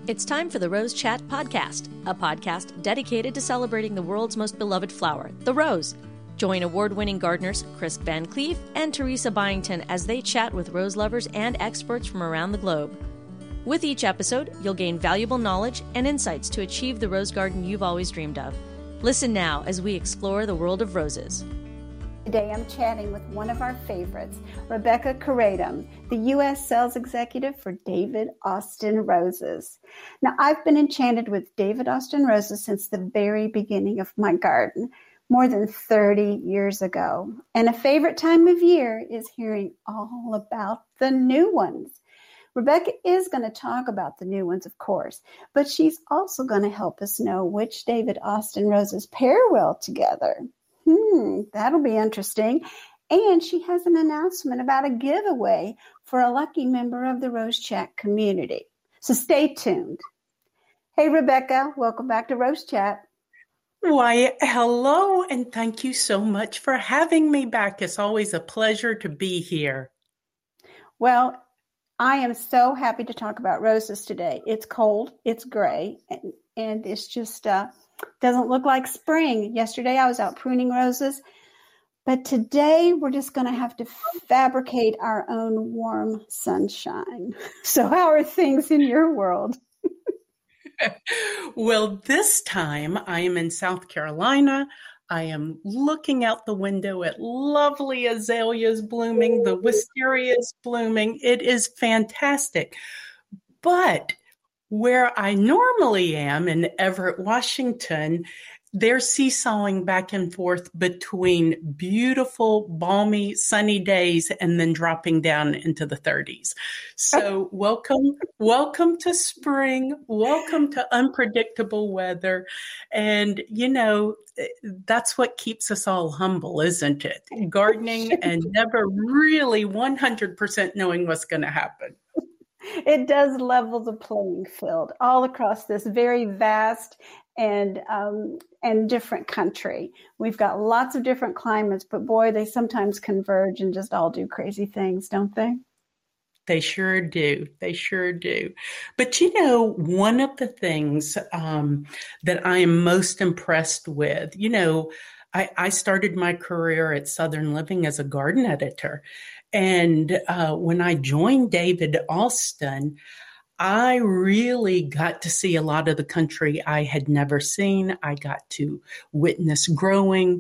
It's time for the Rose Chat Podcast, a podcast dedicated to celebrating the world's most beloved flower, the rose. Join award-winning gardeners Chris Van Cleef and Teresa Byington as they chat with rose lovers and experts from around the globe. With each episode, you'll gain valuable knowledge and insights to achieve the rose garden you've always dreamed of. Listen now as we explore the world of roses. Today I'm chatting with one of our favorites, Rebecca Corradum, the U.S. Sales Executive for David Austin Roses. Now, I've been enchanted with David Austin Roses since the very beginning of my garden, more than 30 years ago. And a favorite time of year is hearing all about the new ones. Rebecca is going to talk about the new ones, of course, but she's also going to help us know which David Austin Roses pair well together. That'll be interesting. And she has an announcement about a giveaway for a lucky member of the Rose Chat community. So stay tuned. Hey, Rebecca, welcome back to Rose Chat. Why, hello, and thank you so much for having me back. It's always a pleasure to be here. Well, I am so happy to talk about roses today. It's cold, it's gray, and it's just doesn't look like spring. Yesterday I was out pruning roses, but today we're just going to have to fabricate our own warm sunshine. So how are things in your world? Well, this time I am in South Carolina. I am looking out the window at lovely azaleas blooming, the wisterias blooming. It is fantastic. But where I normally am in Everett, Washington, they're seesawing back and forth between beautiful, balmy, sunny days and then dropping down into the 30s. So welcome to spring. Welcome to unpredictable weather. And, you know, that's what keeps us all humble, isn't it? Gardening and never really 100% knowing what's going to happen. It does level the playing field all across this very vast and different country. We've got lots of different climates, but boy, they sometimes converge and just all do crazy things, don't they? They sure do. They sure do. But you know, one of the things that I am most impressed with, you know, I started my career at Southern Living as a garden editor. And when I joined David Austin, I really got to see a lot of the country I had never seen. I got to witness growing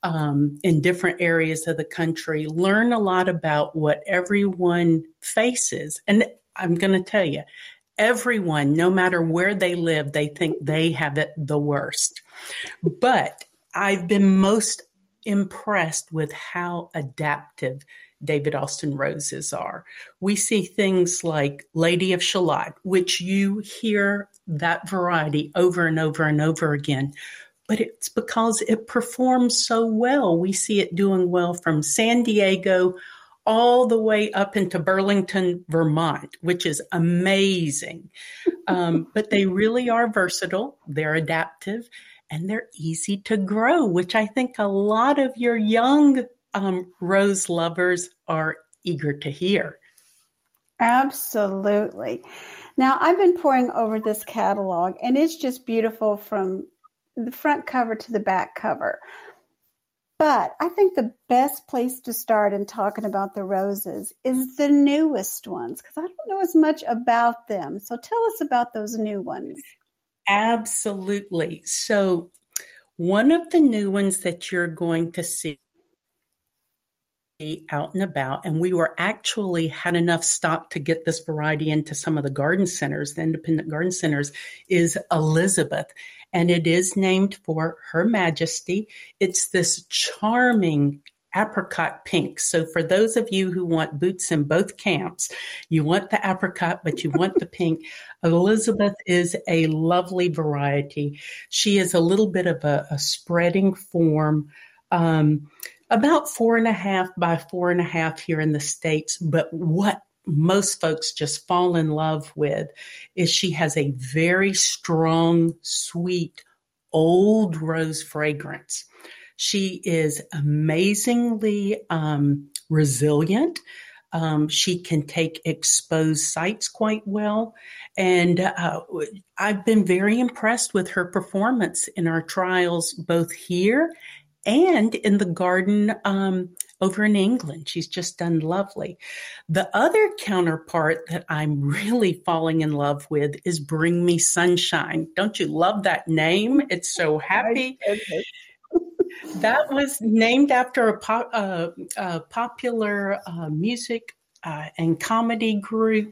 in different areas of the country, learn a lot about what everyone faces. And I'm going to tell you, everyone, no matter where they live, they think they have it the worst. But I've been most impressed with how adaptive David Austin roses are. We see things like Lady of Shalott, which you hear that variety over and over and over again, but it's because it performs so well. We see it doing well from San Diego all the way up into Burlington, Vermont, which is amazing. But they really are versatile. They're adaptive and they're easy to grow, which I think a lot of your young rose lovers are eager to hear. Absolutely. Now, I've been poring over this catalog, and it's just beautiful from the front cover to the back cover. But I think the best place to start in talking about the roses is the newest ones, because I don't know as much about them. So tell us about those new ones. Absolutely. So one of the new ones that you're going to see out and about, and we were actually had enough stock to get this variety into some of the garden centers, the independent garden centers, is Elizabeth. And it is named for Her Majesty. It's this charming apricot pink. So for those of you who want boots in both camps, you want the apricot, but you want the pink. Elizabeth is a lovely variety. She is a little bit of a spreading form, about 4.5 by 4.5 here in the States. But what most folks just fall in love with is she has a very strong, sweet, old rose fragrance. She is amazingly resilient. She can take exposed sites quite well. And I've been very impressed with her performance in our trials, both here and in the garden over in England. She's just done lovely. The other counterpart that I'm really falling in love with is Bring Me Sunshine. Don't you love that name? It's so happy. That was named after a popular music and comedy group.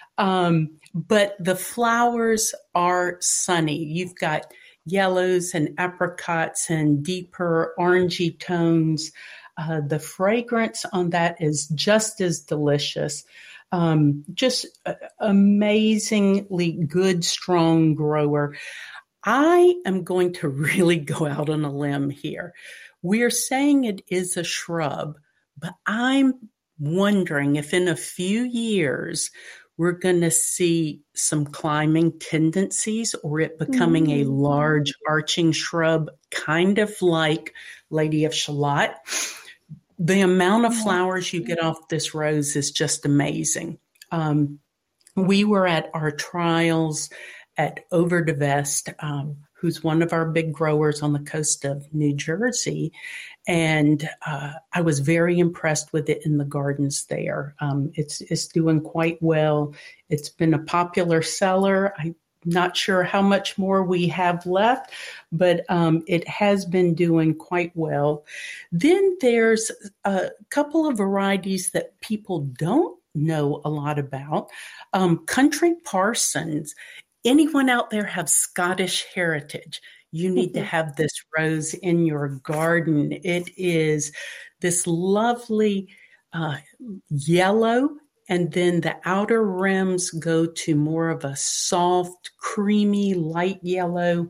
But the flowers are sunny. You've got yellows and apricots and deeper orangey tones. The fragrance on that is just as delicious. Just amazingly good, strong grower. I am going to really go out on a limb here. We're saying it is a shrub, but I'm wondering if in a few years we're going to see some climbing tendencies or it becoming a large arching shrub, kind of like Lady of Shalott. The amount of flowers you get off this rose is just amazing. We were at our trials at Over de Vest, who's one of our big growers on the coast of New Jersey. And I was very impressed with it in the gardens there. It's doing quite well. It's been a popular seller. I'm not sure how much more we have left, but it has been doing quite well. Then there's a couple of varieties that people don't know a lot about. Country Parsons. Anyone out there have Scottish heritage? You need to have this rose in your garden. It is this lovely yellow, and then the outer rims go to more of a soft, creamy, light yellow.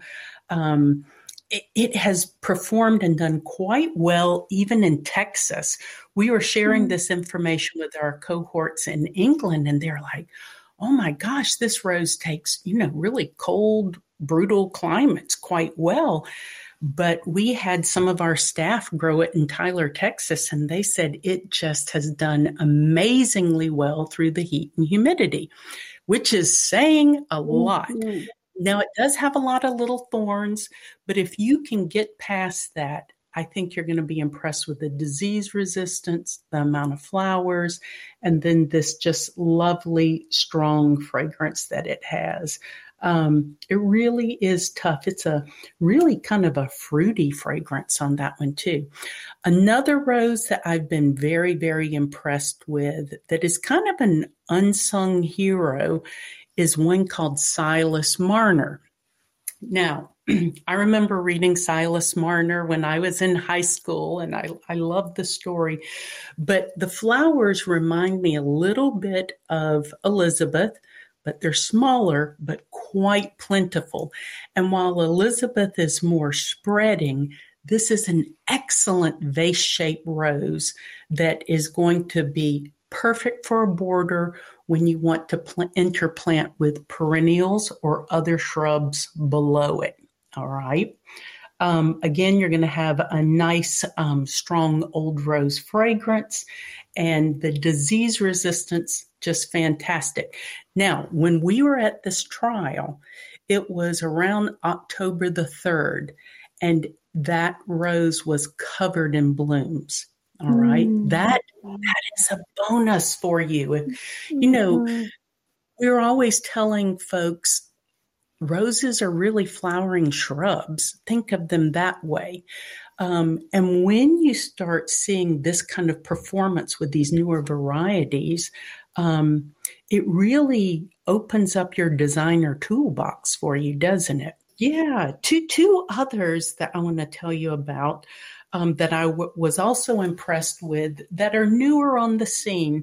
It has performed and done quite well, even in Texas. We were sharing this information with our cohorts in England, and they're like, oh my gosh, this rose takes, really cold, brutal climates quite well. But we had some of our staff grow it in Tyler, Texas, and they said it just has done amazingly well through the heat and humidity, which is saying a lot. Now, it does have a lot of little thorns, but if you can get past that, I think you're going to be impressed with the disease resistance, the amount of flowers, and then this just lovely, strong fragrance that it has. It really is tough. It's a really kind of a fruity fragrance on that one too. Another rose that I've been very, very impressed with that is kind of an unsung hero is one called Silas Marner. Now, I remember reading Silas Marner when I was in high school, and I love the story. But the flowers remind me a little bit of Elizabeth, but they're smaller, but quite plentiful. And while Elizabeth is more spreading, this is an excellent vase-shaped rose that is going to be perfect for a border when you want to interplant with perennials or other shrubs below it. All right. Again, you're going to have a nice, strong old rose fragrance, and the disease resistance, just fantastic. Now, when we were at this trial, it was around October the 3rd, and that rose was covered in blooms. All right. That is a bonus for you. We're always telling folks, roses are really flowering shrubs. Think of them that way. And when you start seeing this kind of performance with these newer varieties, it really opens up your designer toolbox for you, doesn't it? Yeah. Two others that I want to tell you about that I was also impressed with that are newer on the scene.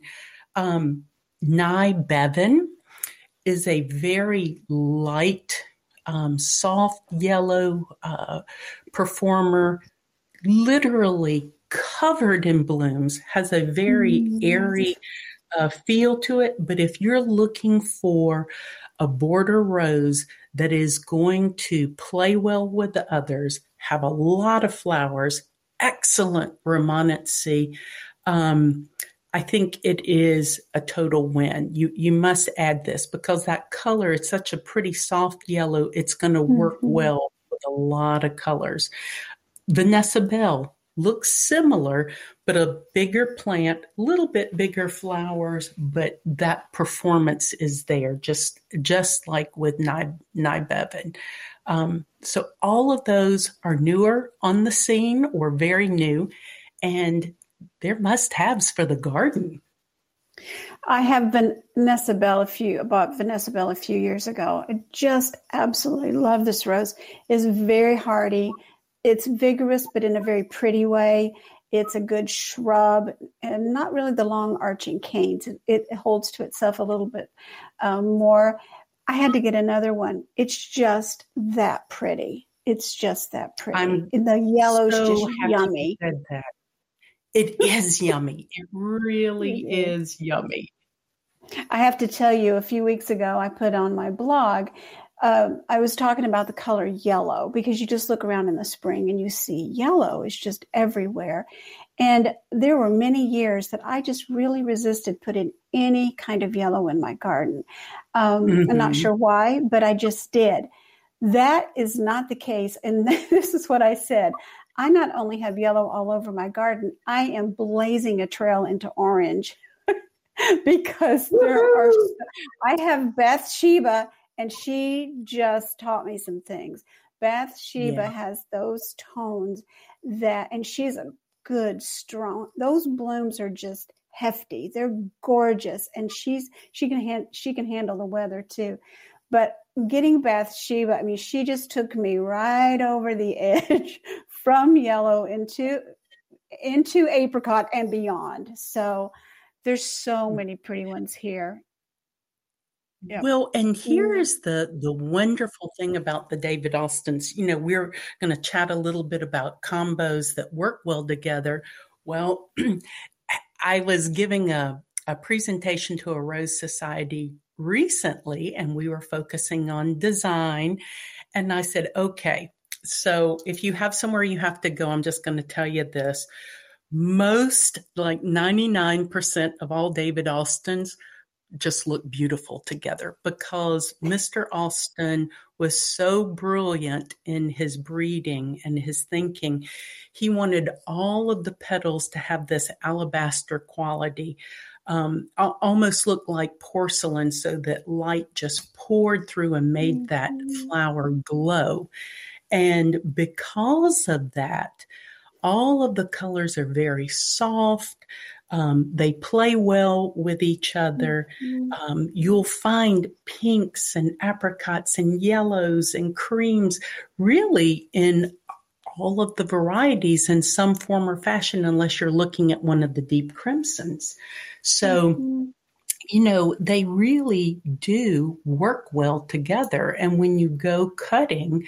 Nye Bevan is a very light, soft yellow performer, literally covered in blooms, has a very airy feel to it. But if you're looking for a border rose that is going to play well with the others, have a lot of flowers, excellent remonancy, I think it is a total win. You must add this because that color, it's such a pretty soft yellow. It's going to work well with a lot of colors. Vanessa Bell looks similar, but a bigger plant, a little bit bigger flowers, but that performance is there, just like with Nye Bevan. So all of those are newer on the scene or very new, and they're must-haves for the garden. I have Vanessa Bell bought Vanessa Bell a few years ago. I just absolutely love this rose. It's very hardy. It's vigorous, but in a very pretty way. It's a good shrub and not really the long arching canes. It holds to itself a little bit more. I had to get another one. It's just that pretty. It's just that pretty. And the yellow's just yummy. You said that. It is yummy. It really is yummy. I have to tell you, a few weeks ago, I put on my blog, I was talking about the color yellow because you just look around in the spring and you see yellow is just everywhere. And there were many years that I just really resisted putting any kind of yellow in my garden. I'm not sure why, but I just did. That is not the case. And this is what I said. I not only have yellow all over my garden, I am blazing a trail into orange because I have Bathsheba, and she just taught me some things. Bathsheba has those tones and she's a good, strong, those blooms are just hefty. They're gorgeous. And she can handle the weather too. But getting Bathsheba, I mean, she just took me right over the edge from yellow into apricot and beyond. So there's so many pretty ones here. Yep. Well, and here's the wonderful thing about the David Austins. We're going to chat a little bit about combos that work well together. Well, I was giving a presentation to a Rose Society recently, and we were focusing on design. And I said, okay, so if you have somewhere you have to go, I'm just going to tell you this. Most, like 99% of all David Austins just look beautiful together because Mr. Austin was so brilliant in his breeding and his thinking. He wanted all of the petals to have this alabaster quality, almost look like porcelain, so that light just poured through and made that flower glow. And because of that, all of the colors are very soft. They play well with each other. You'll find pinks and apricots and yellows and creams really in all of the varieties in some form or fashion, unless you're looking at one of the deep crimsons. So, they really do work well together. And when you go cutting,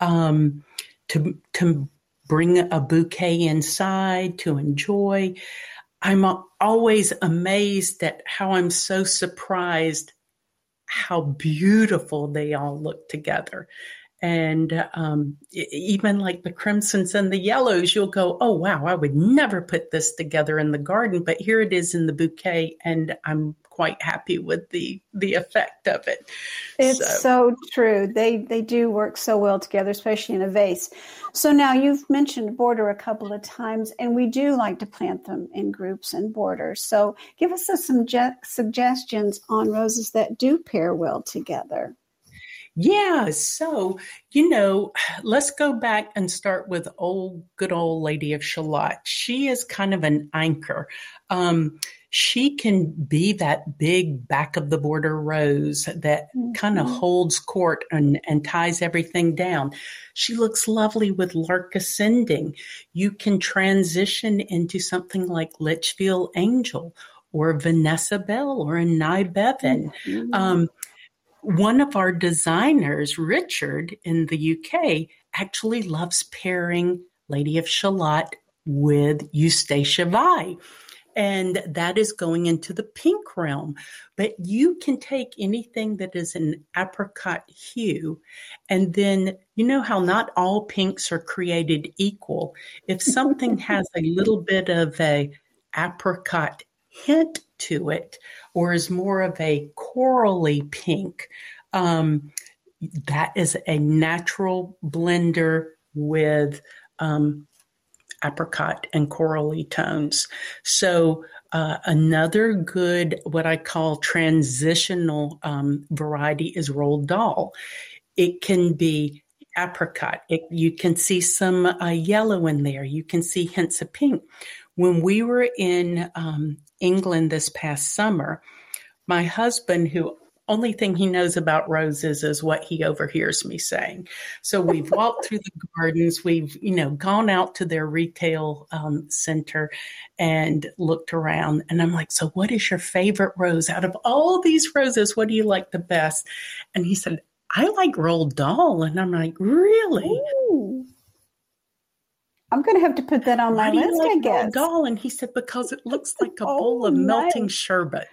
to bring a bouquet inside to enjoy, I'm always amazed at how I'm so surprised how beautiful they all look together. And even like the crimsons and the yellows, you'll go, oh, wow, I would never put this together in the garden. But here it is in the bouquet, and I'm quite happy with the effect of it. It's so true. They do work so well together, especially in a vase. So now you've mentioned border a couple of times, and we do like to plant them in groups and borders. So give us some suggestions on roses that do pair well together. Yeah. So, let's go back and start with good old Lady of Shalott. She is kind of an anchor. She can be that big back of the border rose that kind of holds court and ties everything down. She looks lovely with Lark Ascending. You can transition into something like Litchfield Angel or Vanessa Bell or a Nye Bevan. One of our designers, Richard, in the UK, actually loves pairing Lady of Shalott with Eustacia Vi. And that is going into the pink realm. But you can take anything that is an apricot hue, and then you know how not all pinks are created equal. If something has a little bit of a apricot hint to it, or is more of a corally pink, that is a natural blender with apricot and corally tones. So another good, what I call transitional variety is Roald Dahl. It can be apricot. You can see some yellow in there. You can see hints of pink. When we were in England this past summer, my husband, who only thing he knows about roses is what he overhears me saying. So we've walked through the gardens. We've, gone out to their retail center and looked around. And I'm like, so what is your favorite rose out of all these roses? What do you like the best? And he said, I like Roald Dahl. And I'm like, really? Ooh. I'm going to have to put that on my list, like I guess. Roald Dahl? And he said, because it looks like a bowl of melting sherbet.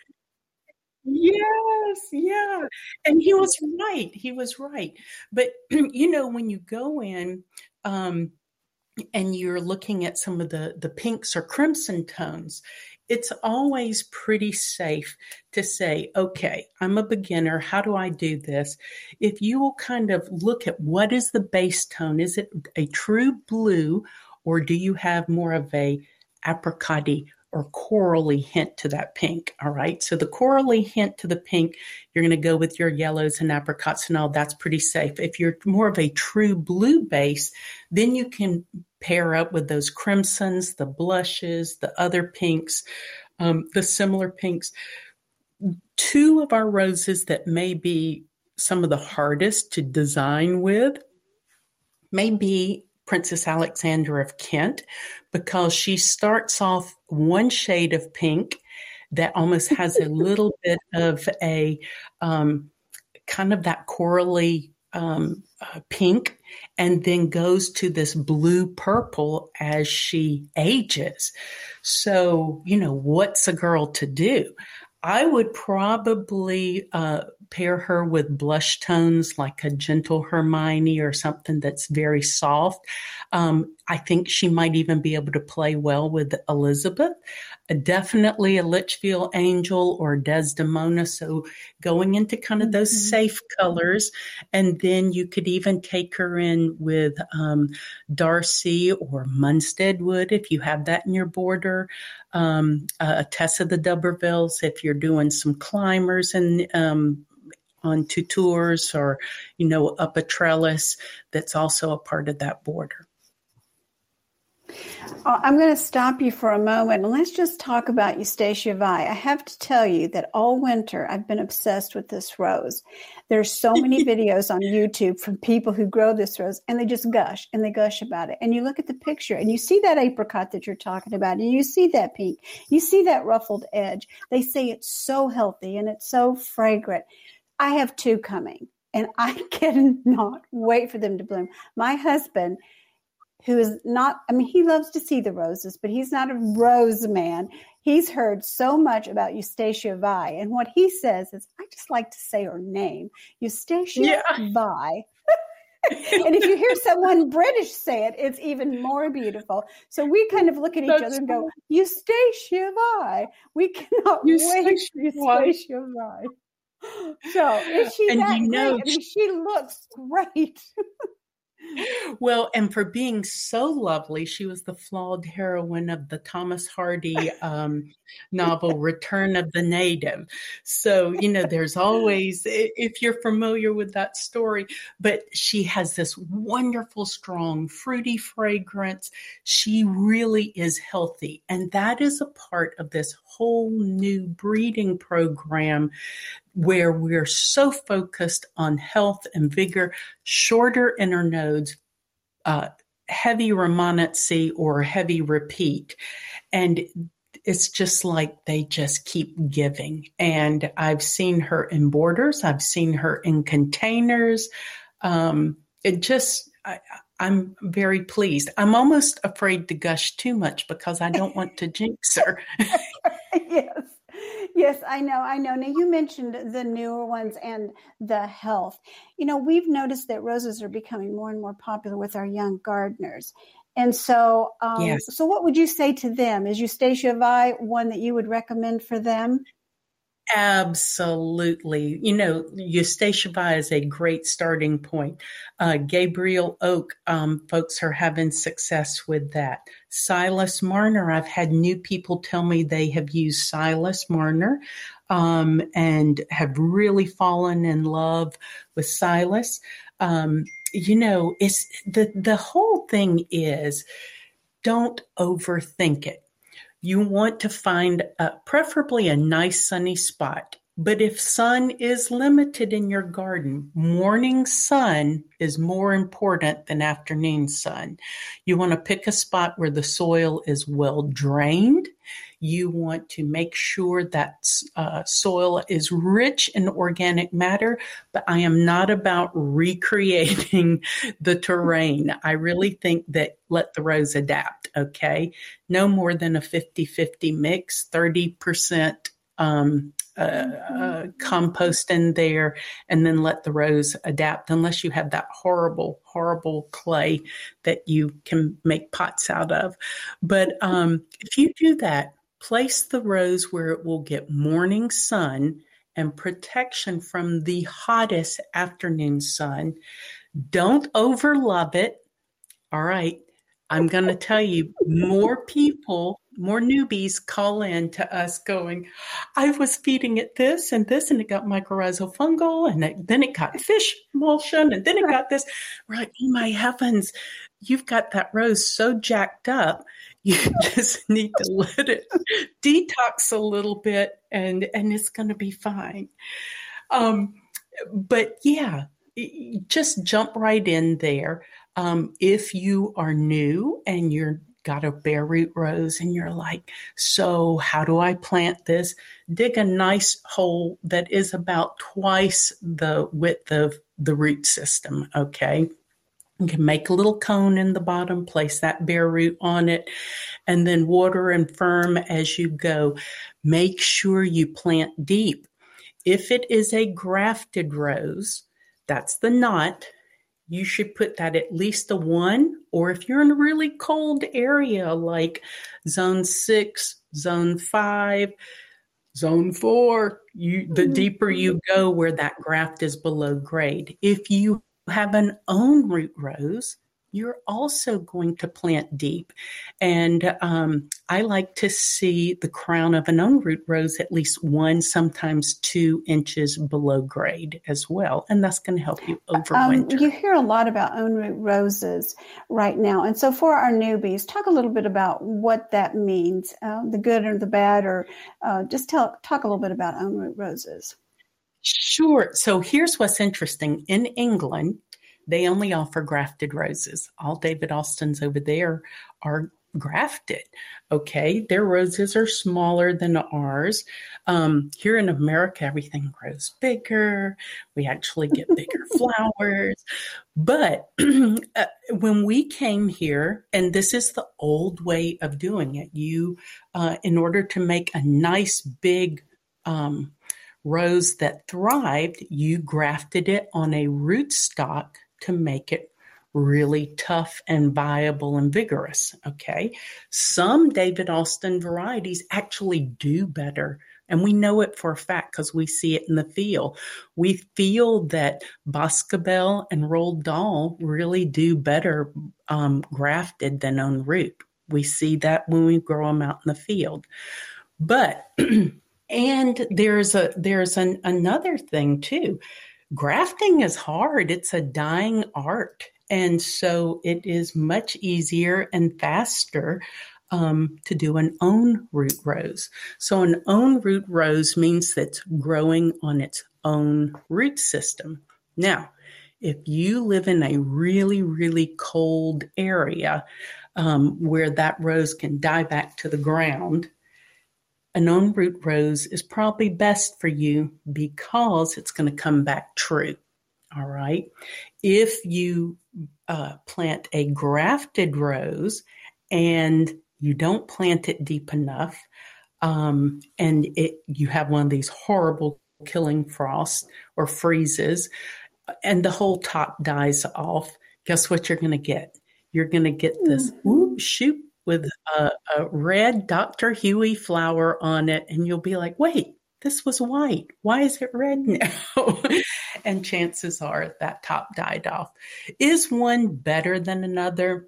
Yes, yeah. And he was right. But, when you go in and you're looking at some of the pinks or crimson tones, it's always pretty safe to say, okay, I'm a beginner. How do I do this? If you will kind of look at what is the base tone, is it a true blue, or do you have more of a apricot-y or corally hint to that pink? All right. So the corally hint to the pink, you're going to go with your yellows and apricots and all. That's pretty safe. If you're more of a true blue base, then you can pair up with those crimsons, the blushes, the other pinks, the similar pinks. Two of our roses that may be some of the hardest to design with may be Princess Alexandra of Kent, because she starts off one shade of pink that almost has a little bit of a kind of that corally pink, and then goes to this blue purple as she ages. So, what's a girl to do? I would probably pair her with blush tones like a gentle Hermione or something that's very soft. I think she might even be able to play well with Elizabeth. Definitely a Litchfield Angel or Desdemona. So going into kind of those safe colors. And then you could even take her in with Darcy or Munstead wood if you have that in your border. Tessa the D'Urbervilles if you're doing some climbers and on tours or, up a trellis, that's also a part of that border. I'm going to stop you for a moment and let's just talk about Eustacia Vi. I have to tell you that all winter I've been obsessed with this rose. There's so many videos on YouTube from people who grow this rose and they just gush and they gush about it. And you look at the picture and you see that apricot that you're talking about and you see that pink, you see that ruffled edge. They say it's so healthy and it's so fragrant. I have two coming and I cannot wait for them to bloom. My husband, who is not, he loves to see the roses, but he's not a rose man. He's heard so much about Eustacia Vi. And what he says is, I just like to say her name, Eustacia Vi. And if you hear someone British say it, it's even more beautiful. So we kind of look at each other and go, Eustacia Vi. We cannot wait for Eustacia Vi. So is she that great? She looks great. Well, and for being so lovely, she was the flawed heroine of the Thomas Hardy novel, Return of the Native. So, there's always, if you're familiar with that story, but she has this wonderful, strong, fruity fragrance. She really is healthy. And that is a part of this whole new breeding program where we're so focused on health and vigor, shorter internodes, heavy remonancy or heavy repeat. And it's just like they just keep giving. And I've seen her in borders. I've seen her in containers. I'm very pleased. I'm almost afraid to gush too much because I don't want to jinx her. Yes, I know. Now, you mentioned the newer ones and the health. We've noticed that roses are becoming more and more popular with our young gardeners. And so, Yes. so what would you say to them? Is Eustacia vi one that you would recommend for them? Absolutely. Eustacia vi is a great starting point. Gabriel Oak, folks are having success with that. Silas Marner, I've had new people tell me they have used Silas Marner and have really fallen in love with Silas. It's the whole thing is don't overthink it. You want to find preferably a nice sunny spot. But if sun is limited in your garden, morning sun is more important than afternoon sun. You want to pick a spot where the soil is well drained. You want to make sure that soil is rich in organic matter, but I am not about recreating the terrain. I really think that let the rose adapt, okay? No more than a 50-50 mix, 30% compost in there, and then let the rose adapt, unless you have that horrible, horrible clay that you can make pots out of. But if you do that, place the rose where it will get morning sun and protection from the hottest afternoon sun. Don't overlove it. All right. I'm going to tell you, more newbies call in to us going, I was feeding it this, and it got mycorrhizal fungal, and then it got fish emulsion, and then it got this. We're like, oh my heavens, you've got that rose so jacked up. You just need to let it detox a little bit, and it's going to be fine. But yeah, just jump right in there. If you are new and you're got a bare root rose and you're like, so how do I plant this? Dig a nice hole that is about twice the width of the root system. Okay. You can make a little cone in the bottom, place that bare root on it, and then water and firm as you go. Make sure you plant deep. If it is a grafted rose, that's the knot. You should put that at least a 1, or if you're in a really cold area like zone 6, zone 5, zone 4, the deeper you go where that graft is below grade. If you have an own root rose, you're also going to plant deep. And I like to see the crown of an own root rose at least 1, sometimes 2 inches below grade as well. And that's going to help you overwinter. You hear a lot about own root roses right now. And so for our newbies, talk a little bit about what that means, the good or the bad, or just talk a little bit about own root roses. Sure. So here's what's interesting. In England, they only offer grafted roses. All David Austins over there are grafted. Okay. Their roses are smaller than ours. Here in America, everything grows bigger. We actually get bigger flowers. But when we came here, and this is the old way of doing it, you, in order to make a nice big, rose that thrived, you grafted it on a rootstock to make it really tough and viable and vigorous. Okay. Some David Austin varieties actually do better. And we know it for a fact because we see it in the field. We feel that Boscobel and Roald Dahl really do better grafted than on root. We see that when we grow them out in the field. But and there's another thing too. Grafting is hard. It's a dying art. And so it is much easier and faster to do an own root rose. So an own root rose means that it's growing on its own root system. Now, if you live in a really, really cold area where that rose can die back to the ground, an own root rose is probably best for you because it's going to come back true. All right. If you plant a grafted rose and you don't plant it deep enough, and you have one of these horrible killing frosts or freezes, and the whole top dies off, guess what you're going to get? you're going to get this shoot with a red Dr. Huey flower on it. And you'll be like, wait, this was white. Why is it red now? And chances are that top died off. Is one better than another?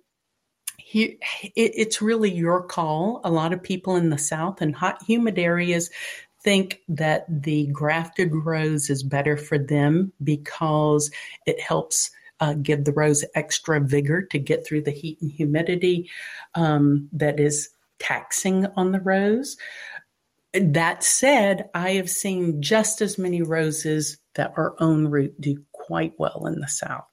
It's really your call. A lot of people in the South and hot, humid areas think that the grafted rose is better for them because it helps give the rose extra vigor to get through the heat and humidity that is taxing on the rose. That said, I have seen just as many roses that are own root do quite well in the South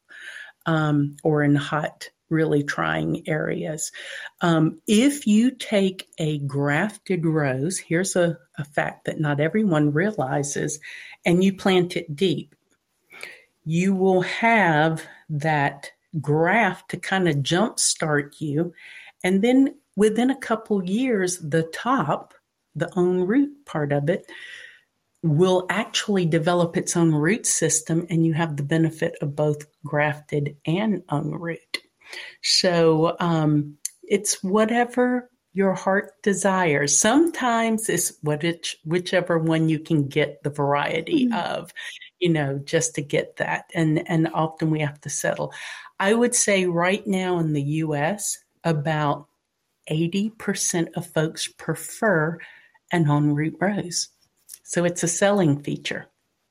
or in hot, really trying areas. If you take a grafted rose, here's a fact that not everyone realizes, and you plant it deep, you will have that graft to kind of jumpstart you. And then within a couple years, the top, the own root part of it, will actually develop its own root system, and you have the benefit of both grafted and own root. So it's whatever your heart desires. Sometimes it's whichever one you can get the variety of, just to get that. And often we have to settle. I would say right now in the U.S., about 80% of folks prefer an en route rose. So it's a selling feature.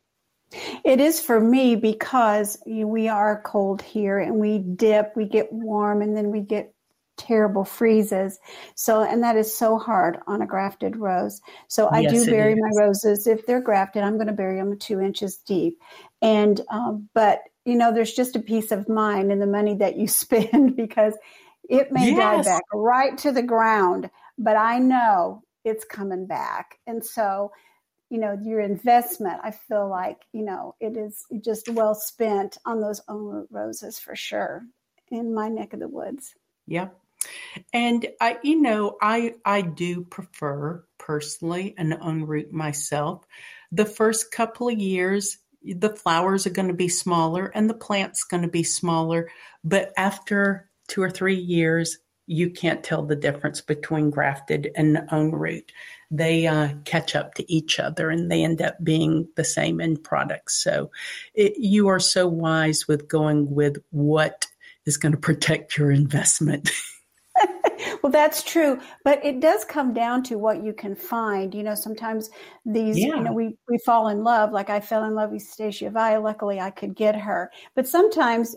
It is for me because we are cold here and we dip, we get warm, and then we get terrible freezes. So, and that is so hard on a grafted rose. So I do bury my roses. If they're grafted, I'm going to bury them 2 inches deep. And, but there's just a peace of mind in the money that you spend because it may die back right to the ground, but I know it's coming back. And so, your investment, I feel like, it is just well spent on those own root roses for sure in my neck of the woods. Yep. And I do prefer personally an en route myself. The first couple of years, the flowers are going to be smaller and the plant's going to be smaller. But after 2 or 3 years, you can't tell the difference between grafted and en route. They catch up to each other and they end up being the same end product. So you are so wise with going with what is going to protect your investment. Well, that's true. But it does come down to what you can find. Sometimes these, we fall in love. Like I fell in love with Stacia Via. Luckily, I could get her. But sometimes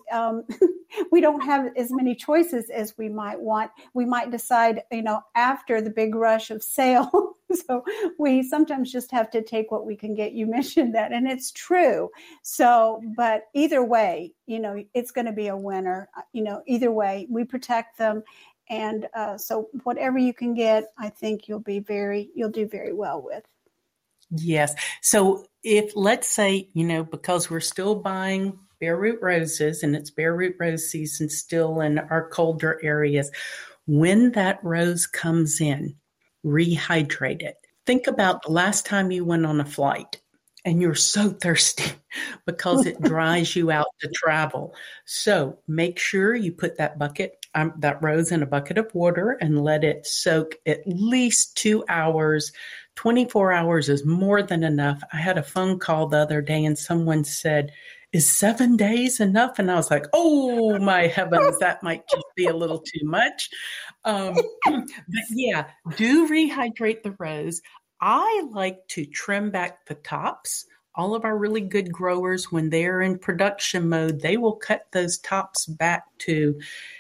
we don't have as many choices as we might want. We might decide, after the big rush of sale. So we sometimes just have to take what we can get. You mentioned that, and it's true. So, but either way, it's going to be a winner. Either way, we protect them. And so whatever you can get, I think you'll do very well with. Yes. So if, let's say, because we're still buying bare root roses and it's bare root rose season still in our colder areas, when that rose comes in, rehydrate it. Think about the last time you went on a flight and you're so thirsty because it dries you out to travel. So make sure you put that rose in a bucket of water and let it soak at least 2 hours. 24 hours is more than enough. I had a phone call the other day and someone said, is 7 days enough? And I was like, oh my heavens, that might just be a little too much. But yeah, do rehydrate the rose. I like to trim back the tops. All of our really good growers, when they're in production mode, they will cut those tops back to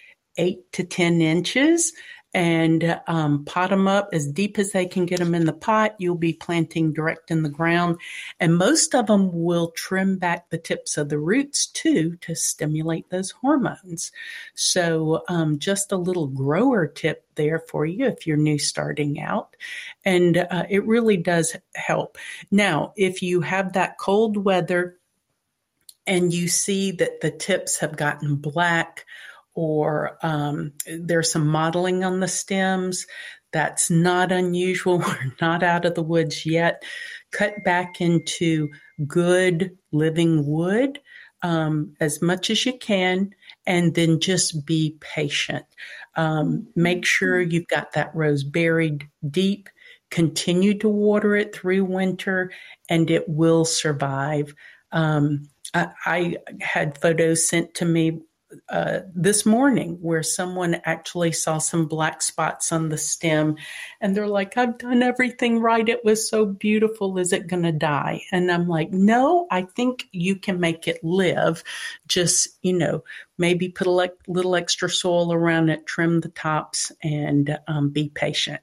8 to 10 inches and pot them up as deep as they can get them in the pot. You'll be planting direct in the ground. And most of them will trim back the tips of the roots too to stimulate those hormones. So just a little grower tip there for you if you're new starting out. And it really does help. Now, if you have that cold weather and you see that the tips have gotten black, or there's some mottling on the stems, that's not unusual. We're not out of the woods yet. Cut back into good living wood as much as you can and then just be patient. Make sure you've got that rose buried deep. Continue to water it through winter, and it will survive. I had photos sent to me this morning where someone actually saw some black spots on the stem, and they're like, I've done everything right. It was so beautiful. Is it going to die? And I'm like, no, I think you can make it live. Just, maybe put a little extra soil around it, trim the tops, and be patient.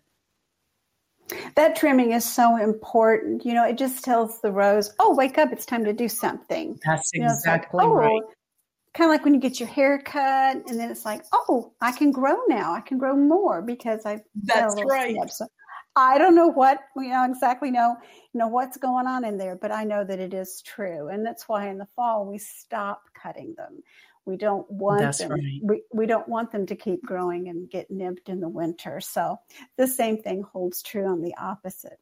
That trimming is so important. It just tells the rose, oh, wake up, it's time to do something. That's exactly right. Kind of like when you get your hair cut, and then it's like, oh, I can grow now. I can grow more because I've That's right. So I don't know what exactly know what's going on in there, but I know that it is true, and that's why in the fall we stop cutting them. We don't want them. Right. We don't want them to keep growing and get nipped in the winter. So the same thing holds true on the opposite.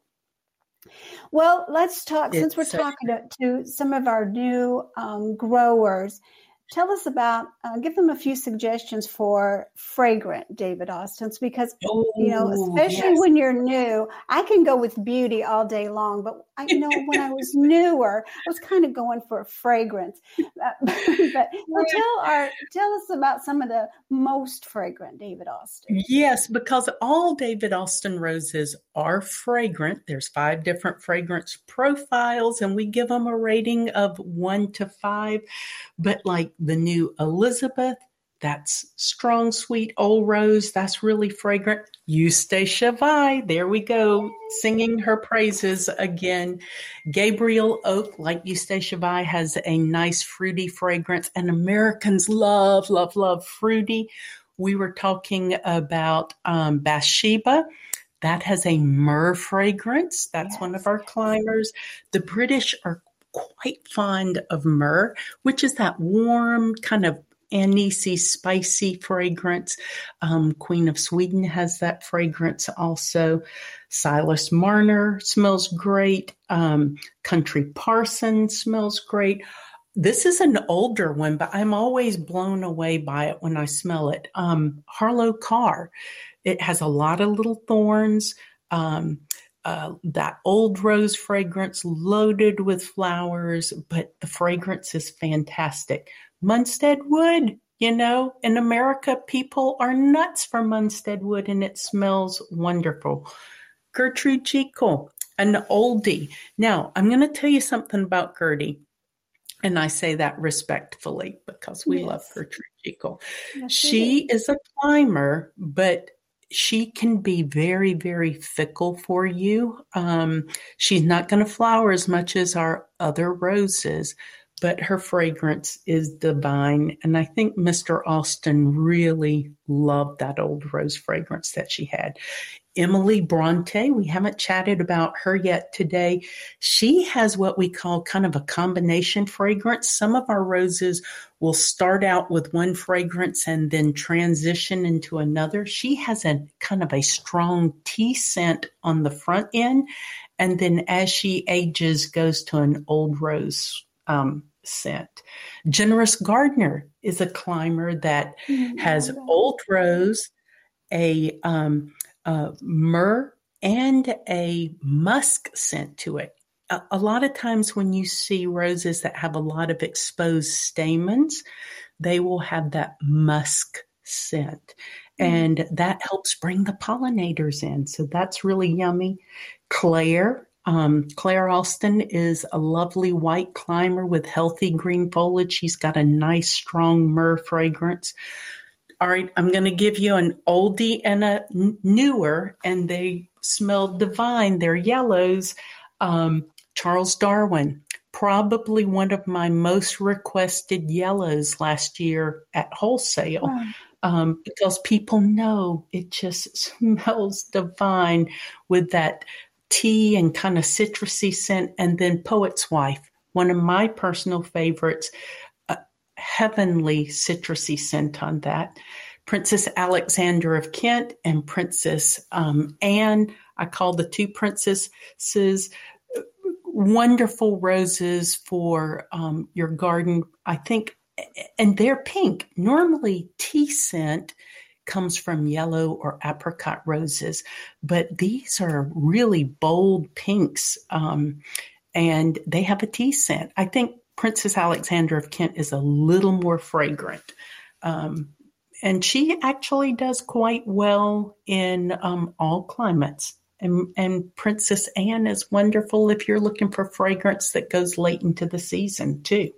Well, let's talk, since we're talking to some of our new growers. Tell us about, give them a few suggestions for fragrant David Austins, because, especially when you're new, I can go with beauty all day long, but I when I was newer, I was kind of going for a fragrance. But tell us about some of the most fragrant David Austins. Yes, because all David Austin roses are fragrant. There's 5 different fragrance profiles, and we give them a rating of 1 to 5. But like the new Elizabeth, that's strong, sweet old rose. That's really fragrant. Eustacia Vi, there we go, singing her praises again. Gabriel Oak, like Eustacia Vi, has a nice fruity fragrance, and Americans love, love, love fruity. We were talking about Bathsheba. That has a myrrh fragrance. That's one of our climbers. The British are quite fond of myrrh, which is that warm kind of anisey, spicy fragrance. Queen of Sweden has that fragrance also. Silas Marner smells great. Country Parson smells great. This is an older one, but I'm always blown away by it when I smell it. Harlow Carr. It has a lot of little thorns. That old rose fragrance loaded with flowers, but the fragrance is fantastic. Munstead wood, in America, people are nuts for Munstead wood, and it smells wonderful. Gertrude Jekyll, an oldie. Now, I'm going to tell you something about Gertie, and I say that respectfully because we love Gertrude Jekyll. Yes, she is a climber, but she can be very, very fickle for you. She's not going to flower as much as our other roses, but her fragrance is divine. And I think Mr. Austin really loved that old rose fragrance that she had. Emily Bronte, we haven't chatted about her yet today. She has what we call kind of a combination fragrance. Some of our roses will start out with one fragrance and then transition into another. She has a kind of a strong tea scent on the front end, and then as she ages, goes to an old rose scent. Generous Gardener is a climber that has old rose, a myrrh, and a musk scent to it. A lot of times when you see roses that have a lot of exposed stamens, they will have that musk scent, and that helps bring the pollinators in. So that's really yummy. Claire Austin is a lovely white climber with healthy green foliage. She's got a nice, strong myrrh fragrance. All right, I'm going to give you an oldie and a newer, and they smell divine. They're yellows. Charles Darwin, probably one of my most requested yellows last year at wholesale, because people know it just smells divine with that tea and kind of citrusy scent. And then Poet's Wife, one of my personal favorites, heavenly citrusy scent on that. Princess Alexander of Kent and Princess Anne, I call the two princesses, wonderful roses for your garden. I think and they're pink. Normally tea scent comes from yellow or apricot roses, but these are really bold pinks, and they have a tea scent. I think Princess Alexandra of Kent is a little more fragrant, and she actually does quite well in all climates. And Princess Anne is wonderful if you're looking for fragrance that goes late into the season too.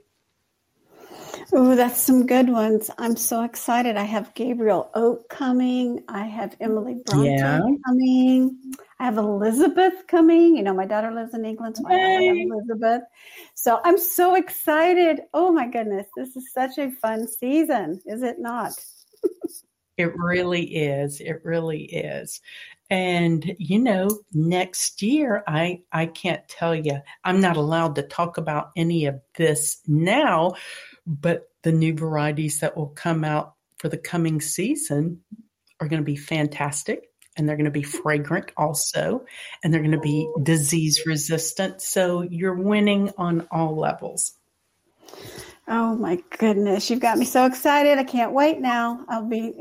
Oh, that's some good ones. I'm so excited. I have Gabriel Oak coming. I have Emily Bronte coming. I have Elizabeth coming. You know, my daughter lives in England, so I have Elizabeth. So I'm so excited. Oh, my goodness. This is such a fun season, is it not? It really is. It really is. And, you know, next year, I can't tell you, I'm not allowed to talk about any of this now, but the new varieties that will come out for the coming season are going to be fantastic. And they're going to be fragrant also. And they're going to be disease resistant. So you're winning on all levels. Oh my goodness. You've got me so excited. I can't wait now. I'll be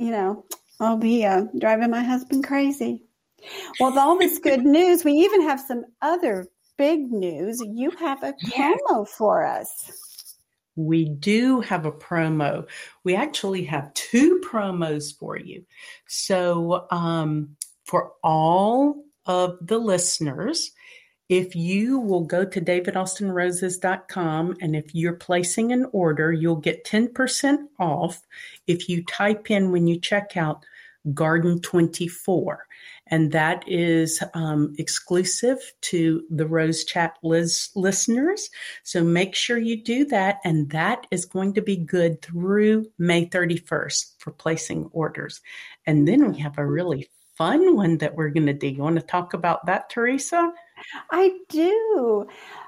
driving my husband crazy. Well, with all this good news, we even have some other big news. You have a promo for us. We do have a promo. We actually have 2 promos for you. So for all of the listeners, if you will go to davidaustinroses.com, and if you're placing an order, you'll get 10% off if you type in when you check out Garden 24. And that is exclusive to the Rose Chat listeners. So make sure you do that. And that is going to be good through May 31st for placing orders. And then we have a really fun one that we're going to do. You want to talk about that, Teresa? I do.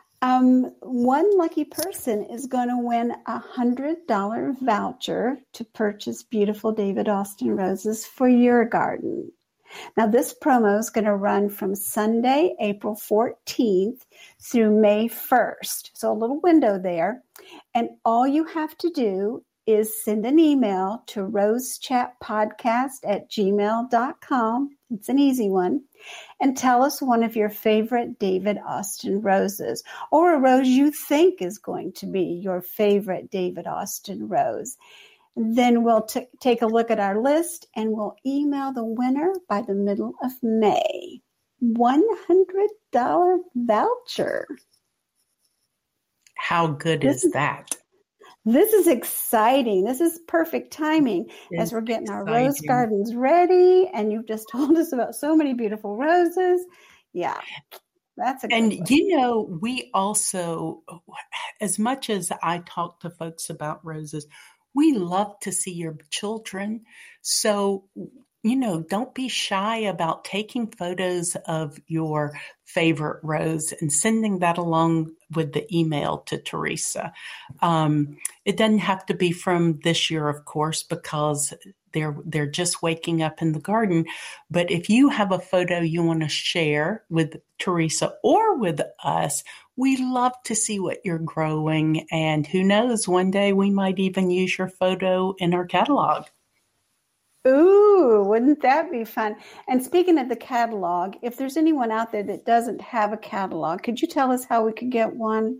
One lucky person is going to win a $100 voucher to purchase beautiful David Austin roses for your garden. Now, this promo is going to run from Sunday, April 14th through May 1st. So a little window there. And all you have to do is send an email to rosechatpodcast@gmail.com. It's an easy one. And tell us one of your favorite David Austin roses, or a rose you think is going to be your favorite David Austin rose. Then we'll take a look at our list and we'll email the winner by the middle of May. $100 voucher. How good is that? This is exciting. This is perfect timing as we're getting our rose gardens ready. And you've just told us about so many beautiful roses. Yeah, that's a good one. You know, we also, as much as I talk to folks about roses, we love to see your children. So, you know, don't be shy about taking photos of your favorite rose and sending that along with the email to Teresa. It doesn't have to be from this year, of course, because they're just waking up in the garden. But if you have a photo you want to share with Teresa or with us, we love to see what you're growing. And who knows, one day we might even use your photo in our catalog. Ooh, wouldn't that be fun? And speaking of the catalog, if there's anyone out there that doesn't have a catalog, could you tell us how we could get one?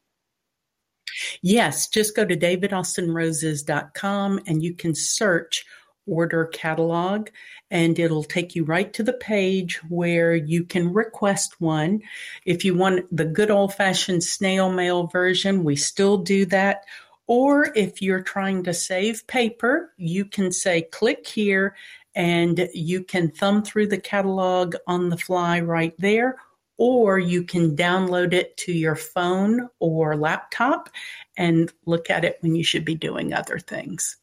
Yes, just go to davidaustinroses.com and you can search order catalog, and it'll take you right to the page where you can request one. If you want the good old-fashioned snail mail version, we still do that. Or if you're trying to save paper, you can say, click here, and you can thumb through the catalog on the fly right there, or you can download it to your phone or laptop and look at it when you should be doing other things.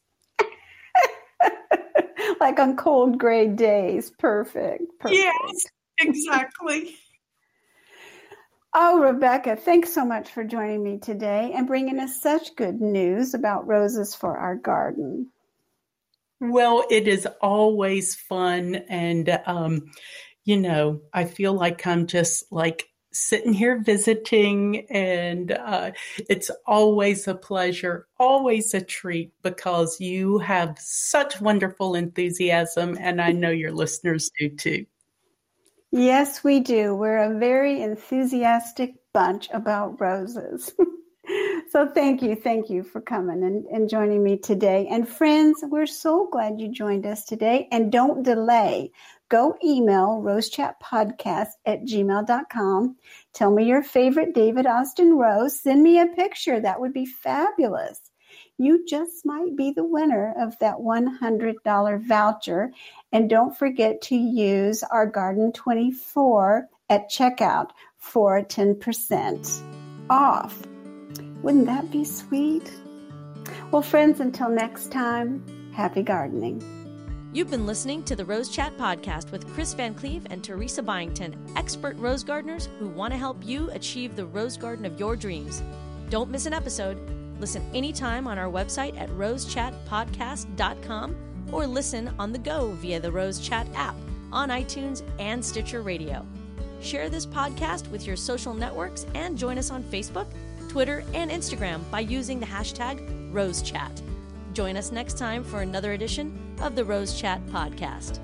Like on cold gray days. Perfect. Yes, exactly. Oh, Rebecca, thanks so much for joining me today and bringing us such good news about roses for our garden. Well, it is always fun. And, you know, I feel like I'm just like sitting here visiting, and it's always a pleasure, always a treat, because you have such wonderful enthusiasm, and I know your listeners do too. Yes, we do. We're a very enthusiastic bunch about roses. So thank you for coming and joining me today. And friends, we're so glad you joined us today. And don't delay. Go email rosechatpodcast@gmail.com. Tell me your favorite David Austin rose. Send me a picture. That would be fabulous. You just might be the winner of that $100 voucher. And don't forget to use our Garden 24 at checkout for 10% off. Wouldn't that be sweet? Well, friends, until next time, happy gardening. You've been listening to the Rose Chat Podcast with Chris Van Cleve and Teresa Byington, expert rose gardeners who want to help you achieve the rose garden of your dreams. Don't miss an episode. Listen anytime on our website at rosechatpodcast.com or listen on the go via the Rose Chat app on iTunes and Stitcher Radio. Share this podcast with your social networks and join us on Facebook, Twitter, and Instagram by using the hashtag RoseChat. Join us next time for another edition of the Rose Chat Podcast.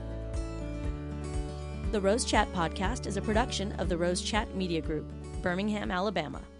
The Rose Chat Podcast is a production of the Rose Chat Media Group, Birmingham, Alabama.